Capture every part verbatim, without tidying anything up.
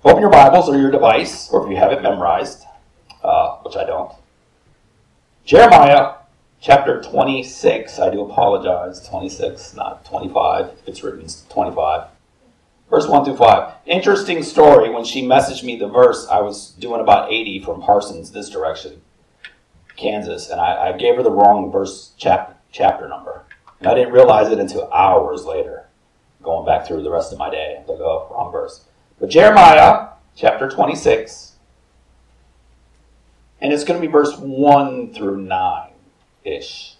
Open your Bibles or your device, or if you have it memorized, uh, which I don't. Jeremiah chapter twenty-six. I do apologize. twenty-six, not twenty-five. If it's written, it's twenty-five. Verse one through five. Interesting story. When she messaged me the verse, I was doing about eighty from Parsons this direction, Kansas, and I, I gave her the wrong verse chapter, chapter number. And I didn't realize it until hours later, going back through the rest of my day. I'm like, oh, wrong verse. But Jeremiah chapter twenty-six, and it's going to be verse one through nine-ish.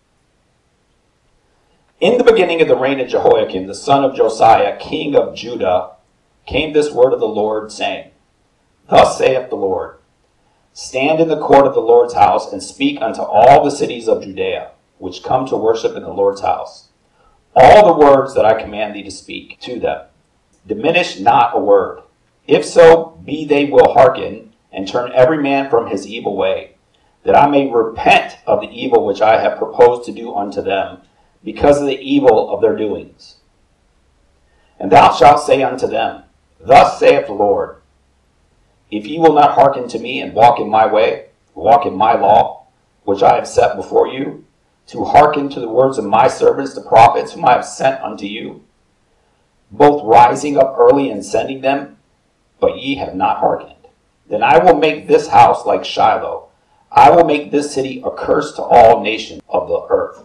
In the beginning of the reign of Jehoiakim, the son of Josiah, king of Judah, came this word of the Lord, saying, Thus saith the Lord, Stand in the court of the Lord's house, and speak unto all the cities of Judea, which come to worship in the Lord's house, all the words that I command thee to speak to them. Diminish not a word. If so, be they will hearken, and turn every man from his evil way, that I may repent of the evil which I have proposed to do unto them, because of the evil of their doings. And thou shalt say unto them, Thus saith the Lord, If ye will not hearken to me, and walk in my way, walk in my law, which I have set before you, to hearken to the words of my servants the prophets, whom I have sent unto you, both rising up early and sending them, but ye have not hearkened, then I will make this house like Shiloh. I will make this city a curse to all nations of the earth.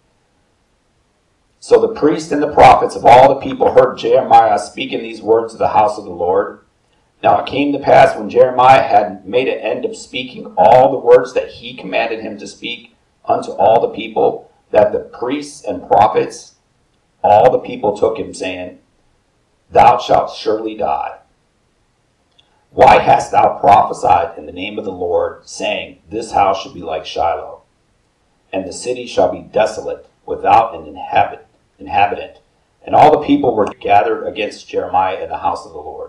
So the priests and the prophets of all the people heard Jeremiah speaking these words to the house of the Lord. Now it came to pass, when Jeremiah had made an end of speaking all the words that he commanded him to speak unto all the people, that the priests and prophets, all the people took him, saying, Thou shalt surely die. Why hast thou prophesied in the name of the Lord, saying, This house shall be like Shiloh, and the city shall be desolate, without an inhabit, inhabitant? And all the people were gathered against Jeremiah in the house of the Lord.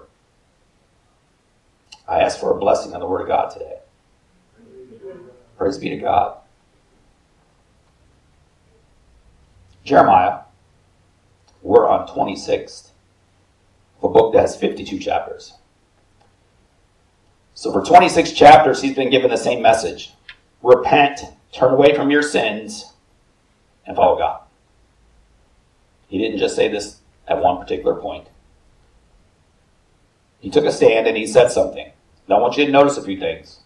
I ask for a blessing on the word of God today. Praise be to God. Jeremiah, we're on twenty-sixth, a book that has fifty-two chapters. So for twenty-six chapters, he's been given the same message. Repent, turn away from your sins, and follow God. He didn't just say this at one particular point. He took a stand and he said something. Now I want you to notice a few things.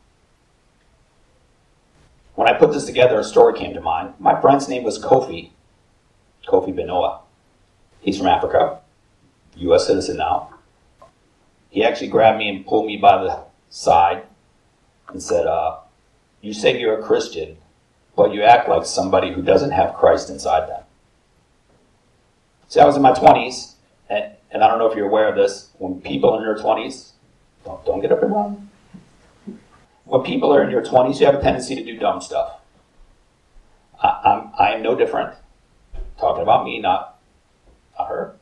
When I put this together, a story came to mind. My friend's name was Kofi. Kofi Benoa. He's from Africa. U S citizen now. He actually grabbed me and pulled me by the side and said, uh, you say you're a Christian, but you act like somebody who doesn't have Christ inside them. See, I was in my twenties, and, and I don't know if you're aware of this. When people are in their twenties, don't, don't get up and run. When people are in your twenties, you have a tendency to do dumb stuff. I, I'm, I am no different. Talking about me, not, not her.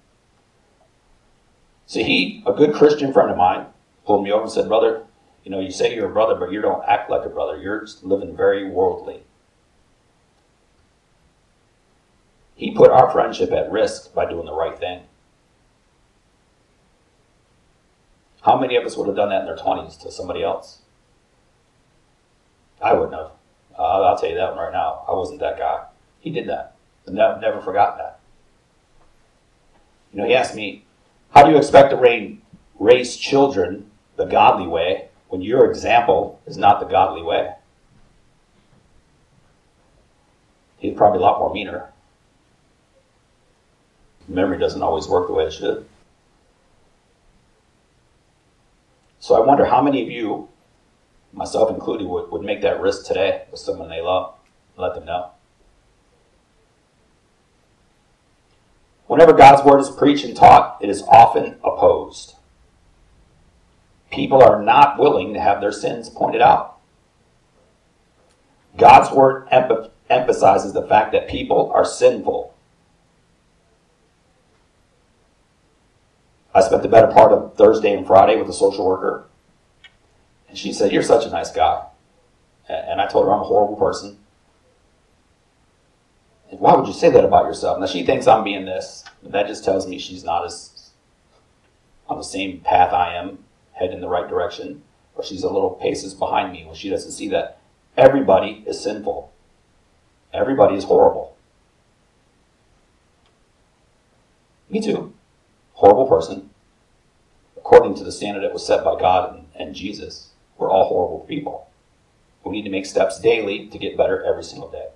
So he, a good Christian friend of mine, pulled me over and said, Brother, you know, you say you're a brother, but you don't act like a brother. You're living very worldly. He put our friendship at risk by doing the right thing. How many of us would have done that in their twenties to somebody else? I wouldn't have. Uh, I'll tell you that one right now. I wasn't that guy. He did that. And I've never forgotten that. You know, he asked me, how do you expect to raise, raise children the godly way when your example is not the godly way? He's probably a lot more meaner. Memory doesn't always work the way it should. So I wonder how many of you, myself included, would, would make that risk today with someone they love. Let them know. Whenever God's word is preached and taught, it is often opposed. People are not willing to have their sins pointed out. God's word em- emphasizes the fact that people are sinful. I spent the better part of Thursday and Friday with a social worker. And she said, you're such a nice guy. And I told her I'm a horrible person. And why would you say that about yourself? Now she thinks I'm being this. But that just tells me she's not as, I'm the same path I am, head in the right direction, or she's a little paces behind me when she doesn't see that everybody is sinful. Everybody is horrible. Me too. Horrible person. According to the standard that was set by God and, and Jesus, we're all horrible people. We need to make steps daily to get better every single day.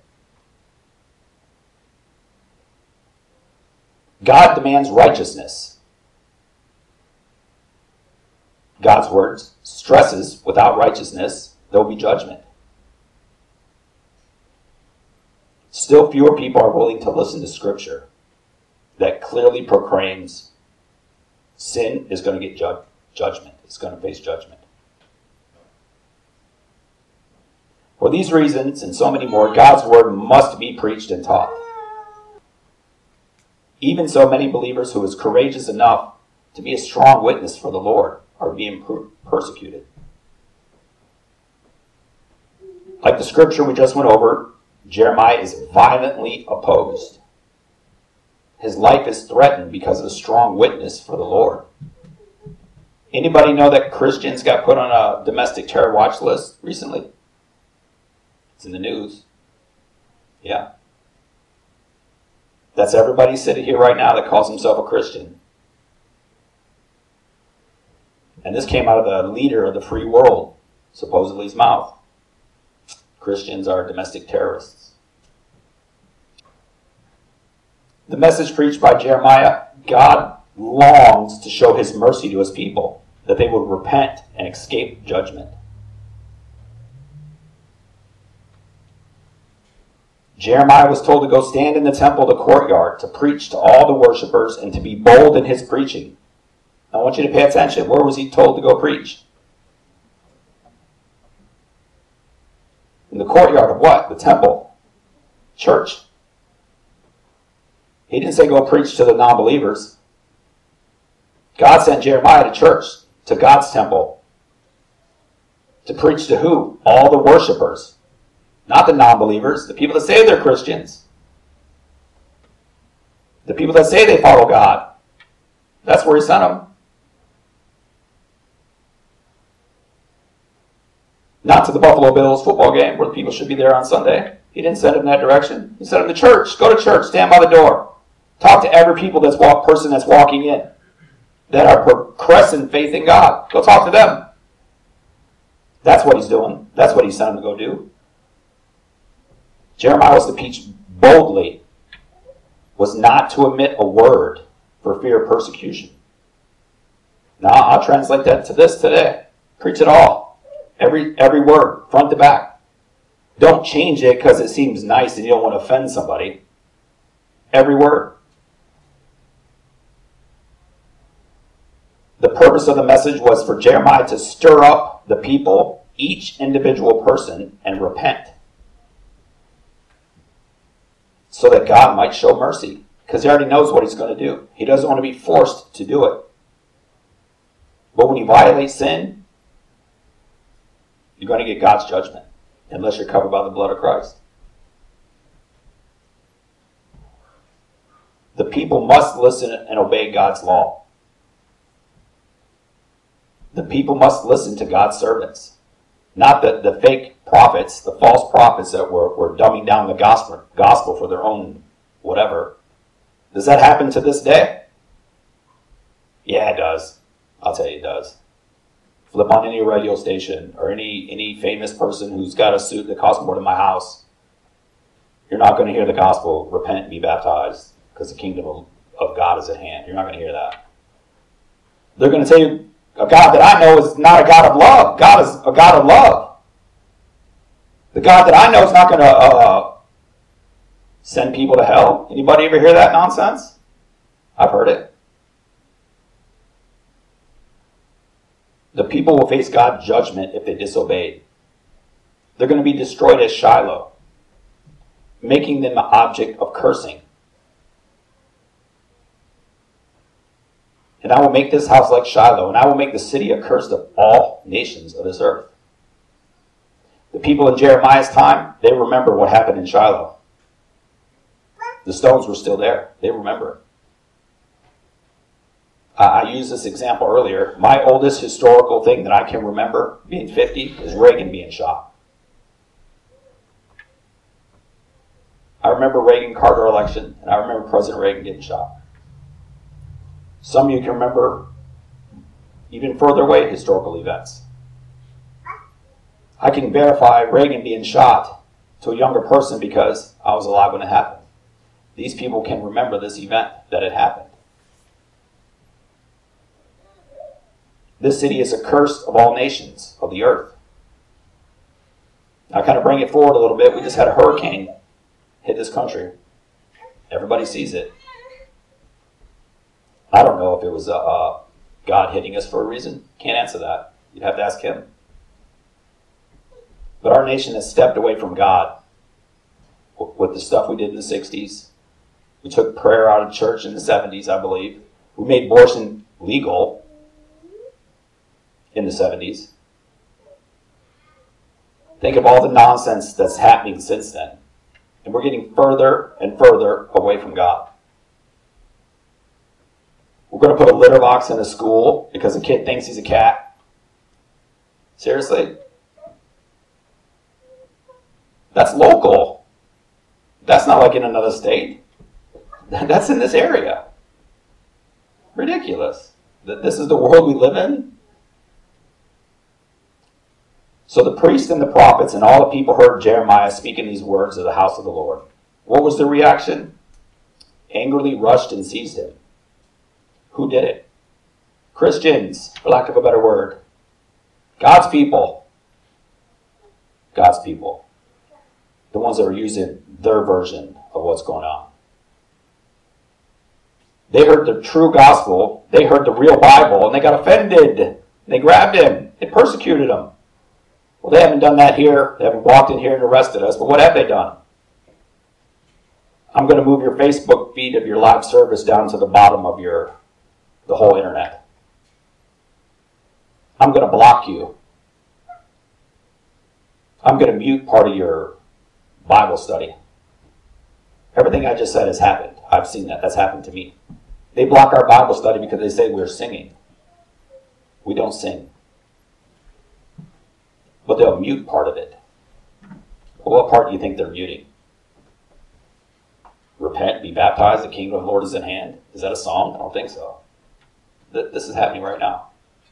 God demands righteousness. God's word stresses without righteousness, there will be judgment. Still fewer people are willing to listen to Scripture that clearly proclaims sin is going to get ju- judgment. It's going to face judgment. For these reasons and so many more, God's word must be preached and taught. Even so, many believers who is courageous enough to be a strong witness for the Lord are being per- persecuted. Like the scripture we just went over, Jeremiah is violently opposed. His life is threatened because of a strong witness for the Lord. Anybody know that Christians got put on a domestic terror watch list recently? It's in the news. Yeah. That's everybody sitting here right now that calls himself a Christian. And this came out of the leader of the free world, supposedly his mouth. Christians are domestic terrorists. The message preached by Jeremiah, God longs to show his mercy to his people, that they would repent and escape judgment. Jeremiah was told to go stand in the temple, the courtyard, to preach to all the worshipers and to be bold in his preaching. I want you to pay attention. Where was he told to go preach? In the courtyard of what? The temple. Church. He didn't say go preach to the non-believers. God sent Jeremiah to church, to God's temple. To preach to who? All the worshipers. Not the non-believers, the people that say they're Christians. The people that say they follow God. That's where he sent them. Not to the Buffalo Bills football game where the people should be there on Sunday. He didn't send them in that direction. He sent them to church. Go to church. Stand by the door. Talk to every people that's walk, person that's walking in that are progressing faith in God. Go talk to them. That's what he's doing. That's what he sent them to go do. Jeremiah was to preach boldly, was not to omit a word for fear of persecution. Now, I'll translate that to this today. Preach it all. Every, every word, front to back. Don't change it because it seems nice and you don't want to offend somebody. Every word. The purpose of the message was for Jeremiah to stir up the people, each individual person, and repent. So that God might show mercy. Because he already knows what he's going to do. He doesn't want to be forced to do it. But when you violate sin, you're going to get God's judgment. Unless you're covered by the blood of Christ. The people must listen and obey God's law. The people must listen to God's servants. Not the, the fake prophets, the false prophets that were, were dumbing down the gospel, gospel for their own whatever. Does that happen to this day? Yeah, it does. I'll tell you it does. Flip on any radio station or any, any famous person who's got a suit that costs more than my house. You're not going to hear the gospel, repent and be baptized because the kingdom of, of God is at hand. You're not going to hear that. They're going to tell you, a God that I know is not a God of love. God is a God of love. The God that I know is not going to uh, send people to hell. Anybody ever hear that nonsense? I've heard it. The people will face God's judgment if they disobeyed. They're going to be destroyed as Shiloh, making them an object of cursing. And I will make this house like Shiloh, and I will make the city accursed of all nations of this earth. The people in Jeremiah's time, they remember what happened in Shiloh. The stones were still there. They remember it. Uh, I used this example earlier. My oldest historical thing that I can remember being fifty is Reagan being shot. I remember Reagan-Carter election, and I remember President Reagan getting shot. Some of you can remember even further away historical events. I can verify Reagan being shot to a younger person because I was alive when it happened. These people can remember this event that had happened. This city is accursed of all nations of the earth. I kind of bring it forward a little bit. We just had a hurricane hit this country. Everybody sees it. I don't know if it was uh, uh, God hitting us for a reason. Can't answer that. You'd have to ask him. But our nation has stepped away from God with the stuff we did in the sixties. We took prayer out of church in the seventies, I believe. We made abortion legal in the seventies. Think of all the nonsense that's happening since then. And we're getting further and further away from God. We're going to put a litter box in a school because a kid thinks he's a cat. Seriously? That's local. That's not like in another state. That's in this area. Ridiculous. This is the world we live in. So the priests and the prophets and all the people heard Jeremiah speaking these words of the house of the Lord. What was the reaction? Angrily rushed and seized him. Who did it? Christians, for lack of a better word. God's people. God's people. The ones that are using their version of what's going on. They heard the true gospel. They heard the real Bible, and they got offended. They grabbed him. They persecuted him. Well, they haven't done that here. They haven't walked in here and arrested us. But what have they done? I'm going to move your Facebook feed of your live service down to the bottom of your the whole internet. I'm going to block you. I'm going to mute part of your Bible study. Everything I just said has happened. I've seen that. That's happened to me. They block our Bible study because they say we're singing. We don't sing. But they'll mute part of it. Well, what part do you think they're muting? Repent, be baptized, the kingdom of the Lord is at hand. Is that a song? I don't think so. This is happening right now.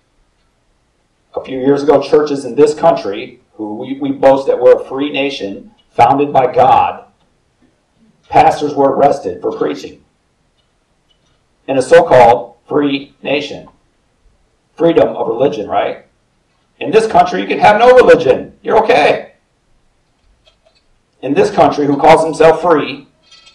A few years ago, churches in this country, who we, we boast that we're a free nation, founded by God, pastors were arrested for preaching. In a so-called free nation. Freedom of religion, right? In this country, you can have no religion. You're okay. In this country, who calls himself free,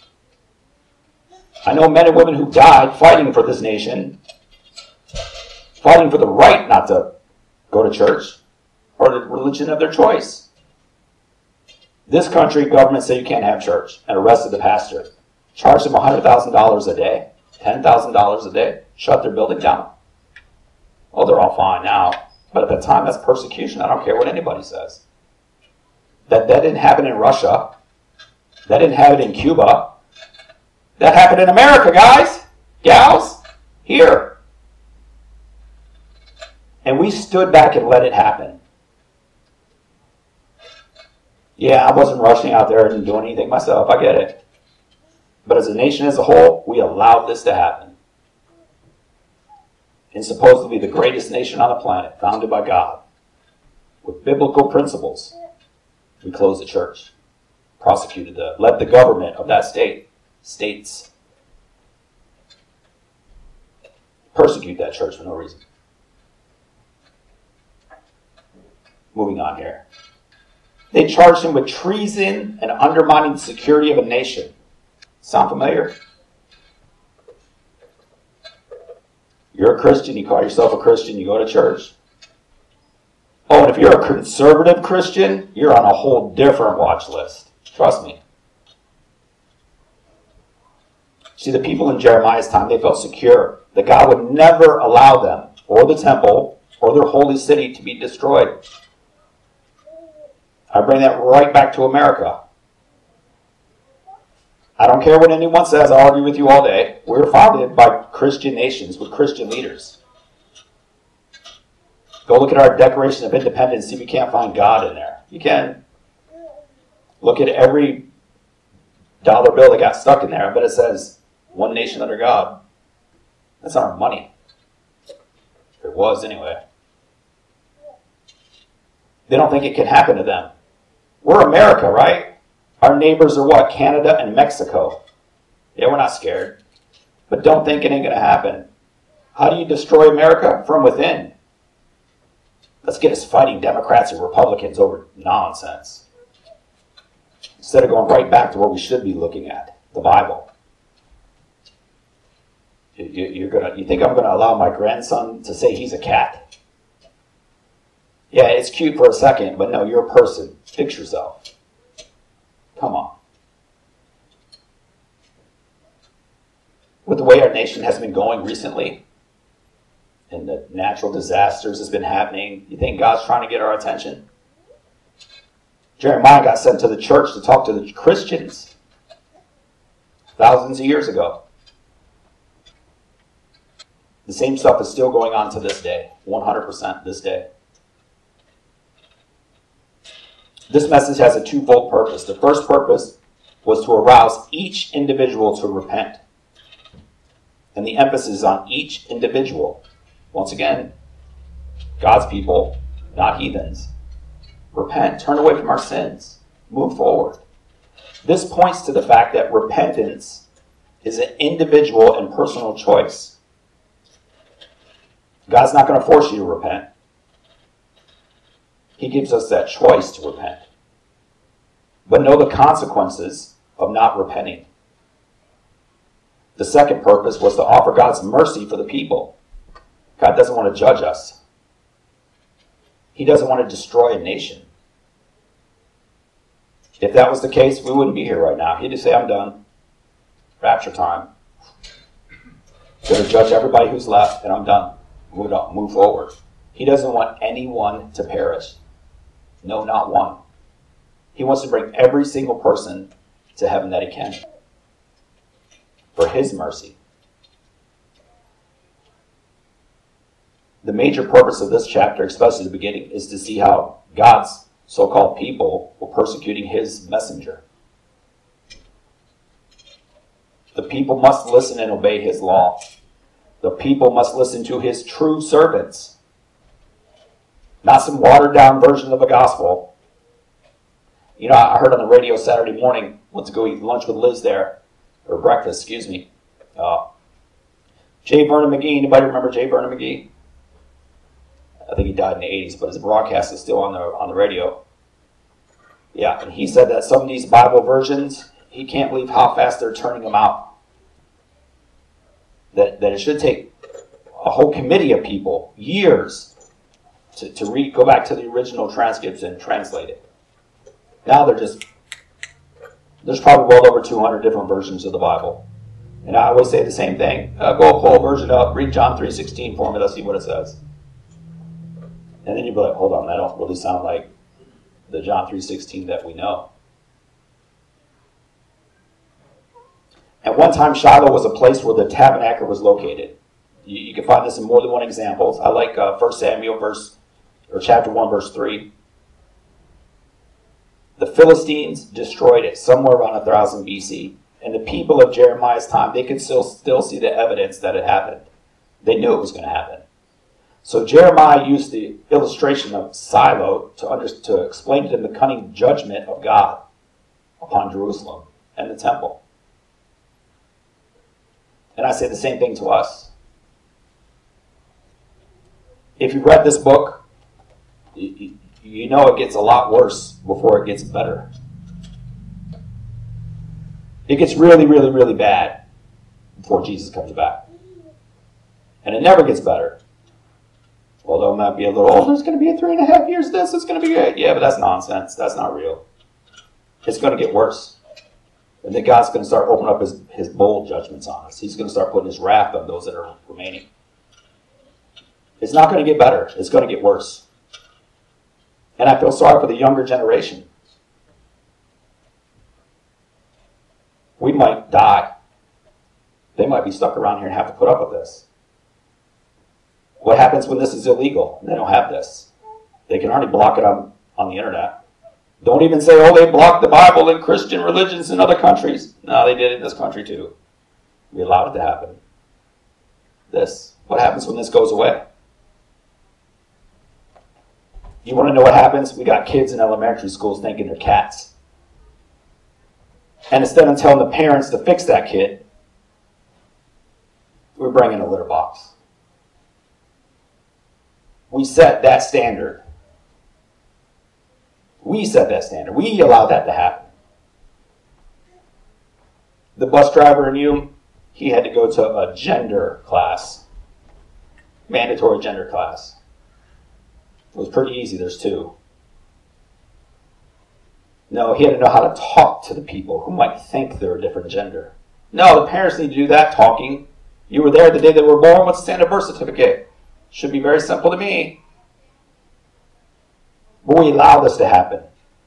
I know men and women who died fighting for this nation, fighting for the right not to go to church or the religion of their choice. This country, government said you can't have church and arrested the pastor. Charged them one hundred thousand dollars a day, ten thousand dollars a day, shut their building down. Oh, they're all fine now. But at the time, that's persecution. I don't care what anybody says. That, that didn't happen in Russia. That didn't happen in Cuba. That happened in America, guys, gals, here. And we stood back and let it happen. Yeah, I wasn't rushing out there and doing anything myself. I get it. But as a nation as a whole, we allowed this to happen. And supposedly the greatest nation on the planet, founded by God, with biblical principles, we closed the church, prosecuted the, led the government of that state, states, persecute that church for no reason. Moving on here. They charged him with treason and undermining the security of a nation. Sound familiar? You're a Christian, you call yourself a Christian, you go to church. Oh, and if you're a conservative Christian, you're on a whole different watch list. Trust me. See, the people in Jeremiah's time, they felt secure that God would never allow them, or the temple, or their holy city to be destroyed. I bring that right back to America. I don't care what anyone says, I'll argue with you all day. We were founded by Christian nations with Christian leaders. Go look at our Declaration of Independence, see if you can't find God in there. You can. Look at every dollar bill that got stuck in there. I bet it says, one nation under God. That's not our money. It was anyway. They don't think it can happen to them. We're America, right? Our neighbors are what? Canada and Mexico. Yeah, we're not scared. But don't think it ain't going to happen. How do you destroy America? From within. Let's get us fighting Democrats and Republicans over nonsense. Instead of going right back to what we should be looking at, the Bible. You, you're gonna, you think I'm going to allow my grandson to say he's a cat? Yeah, it's cute for a second, but no, you're a person. Fix yourself. Come on. With the way our nation has been going recently, and the natural disasters has been happening, you think God's trying to get our attention? Jeremiah got sent to the church to talk to the Christians thousands of years ago. The same stuff is still going on to this day, one hundred percent this day. This message has a twofold purpose. The first purpose was to arouse each individual to repent. And the emphasis is on each individual. Once again, God's people, not heathens. Repent, turn away from our sins, move forward. This points to the fact that repentance is an individual and personal choice. God's not going to force you to repent. He gives us that choice to repent. But know the consequences of not repenting. The second purpose was to offer God's mercy for the people. God doesn't want to judge us. He doesn't want to destroy a nation. If that was the case, we wouldn't be here right now. He'd just say, I'm done. Rapture time. Going to judge everybody who's left, and I'm done. Move on, move forward. He doesn't want anyone to perish. No, not one. He wants to bring every single person to heaven that he can. For his mercy. The major purpose of this chapter, especially the beginning, is to see how God's so-called people were persecuting his messenger. The people must listen and obey his law. The people must listen to his true servants. Not some watered-down version of the gospel. You know, I heard on the radio Saturday morning, went to go eat lunch with Liz there, or breakfast, excuse me. Uh, Jay Vernon McGee, anybody remember Jay Vernon McGee? I think he died in the eighties, but his broadcast is still on the on the radio. Yeah, and he said that some of these Bible versions, he can't believe how fast they're turning them out. That that it should take a whole committee of people, years, to, to read, go back to the original transcripts and translate it. Now they're just, there's probably well over two hundred different versions of the Bible. And I always say the same thing. Uh, go pull a version up, read John three sixteen for me, let's see what it says. And then you'll be like, hold on, that don't really sound like the John three sixteen that we know. At one time, Shiloh was a place where the tabernacle was located. You, you can find this in more than one example. I like uh, First Samuel verse, or chapter one, verse three. The Philistines destroyed it somewhere around one thousand B C. And the people of Jeremiah's time, they could still, still see the evidence that it happened. They knew it was going to happen. So Jeremiah used the illustration of Shiloh to, under, to explain to them the cunning judgment of God upon Jerusalem and the temple. And I say the same thing to us. If you read this book, you, you know it gets a lot worse before it gets better. It gets really, really, really bad before Jesus comes back. And it never gets better. Although it might be a little, oh, there's going to be a three and a half years of this, it's going to be great. Yeah, but that's nonsense. That's not real. It's going to get worse. And then God's going to start opening up his, his bold judgments on us. He's going to start putting his wrath on those that are remaining. It's not going to get better. It's going to get worse. And I feel sorry for the younger generation. We might die. They, they might be stuck around here and have to put up with this. What happens when this is illegal and they don't have this? They can already block it on, on the internet. Don't even say, oh, they blocked the Bible in Christian religions in other countries. No, they did it in this country too. We allowed it to happen. This. What happens when this goes away? You want to know what happens? We got kids in elementary schools thinking they're cats. And instead of telling the parents to fix that kid, we're bringing a litter box. We set that standard. We set that standard. We allowed that to happen. The bus driver in you, he had to go to a gender class. Mandatory gender class. It was pretty easy. There's two. No, he had to know how to talk to the people who might think they're a different gender. No, the parents need to do that talking. You were there the day they were born. What's the standard birth certificate? Should be very simple to me. But we allowed this to happen.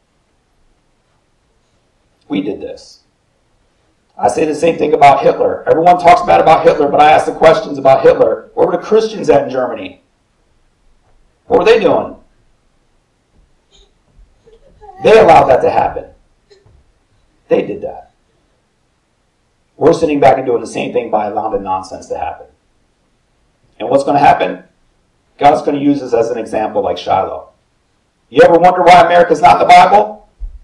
We did this. I say the same thing about Hitler. Everyone talks bad about Hitler, but I ask the questions about Hitler. Where were the Christians at in Germany? What were they doing? They allowed that to happen. They did that. We're sitting back and doing the same thing by allowing the nonsense to happen. And what's going to happen? God's going to use us as an example like Shiloh. You ever wonder why America's not in the Bible?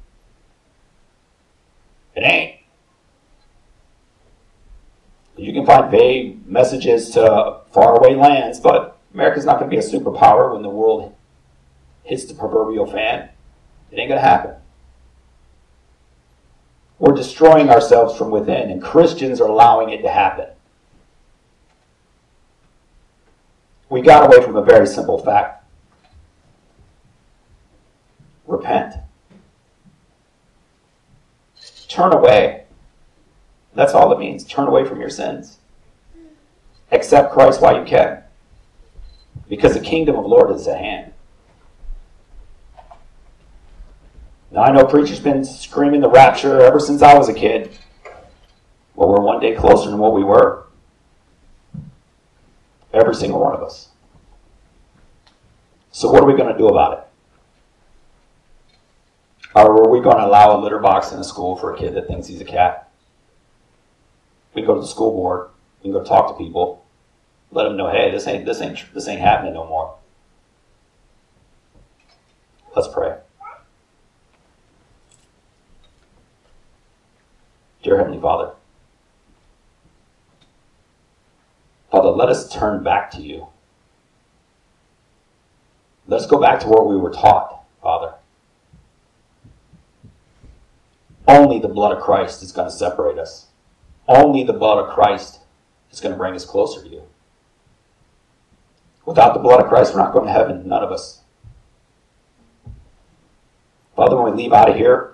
It ain't. You can find vague messages to faraway lands, but America's not going to be a superpower when the world hits the proverbial fan. It ain't going to happen. We're destroying ourselves from within, and Christians are allowing it to happen. We got away from a very simple fact. Repent. Turn away. That's all it means. Turn away from your sins. Accept Christ while you can. Because the kingdom of the Lord is at hand. Now I know preachers been screaming the rapture ever since I was a kid. Well, we're one day closer than what we were. Every single one of us. So what are we going to do about it? Or are we going to allow a litter box in a school for a kid that thinks he's a cat? We can go to the school board. We can go talk to people. Let them know, hey, this ain't this ain't this ain't happening no more. Let's pray. Dear Heavenly Father, Father, let us turn back to you. Let's go back to where we were taught, Father. Only the blood of Christ is going to separate us. Only the blood of Christ is going to bring us closer to you. Without the blood of Christ, we're not going to heaven, none of us. Father, when we leave out of here,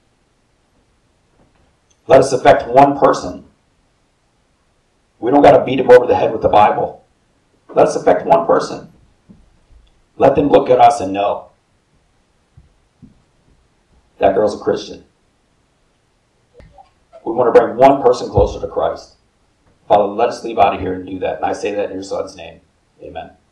let us affect one person. We don't got to beat him over the head with the Bible. Let us affect one person. Let them look at us and know that girl's a Christian. We want to bring one person closer to Christ. Father, let us leave out of here and do that. And I say that in your Son's name. Amen.